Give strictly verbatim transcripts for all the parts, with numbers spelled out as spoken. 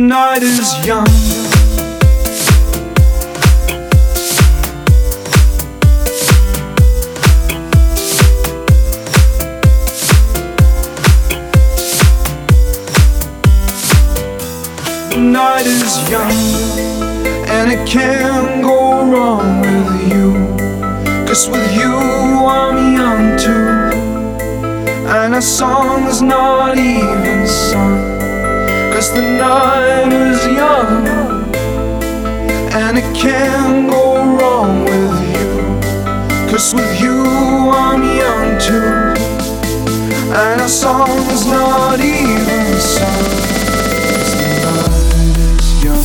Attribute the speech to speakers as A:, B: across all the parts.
A: night is young. The night is young, and it can't go wrong with you. 'Cause with you I'm young too, and our song is not even sung. 'Cause the night is young, and it can't go wrong with you. 'Cause with you I'm young too, and our song is not even sung. 'Cause the night is young.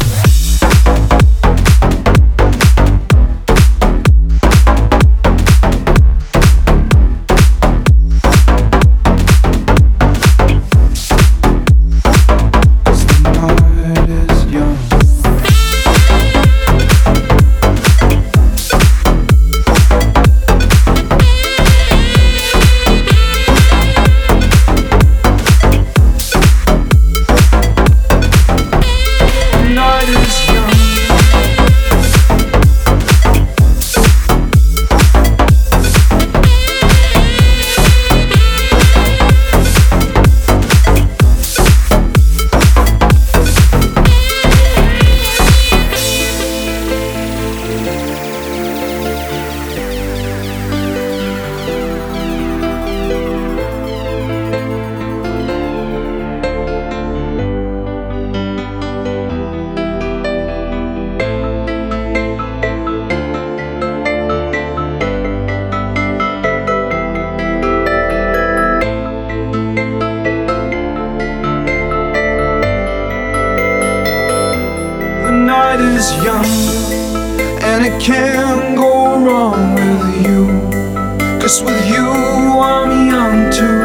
A: The night is young, and it can't go wrong with you. 'Cause with you I'm young too,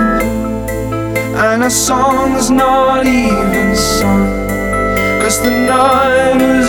A: and our song is not even sung. 'Cause the night is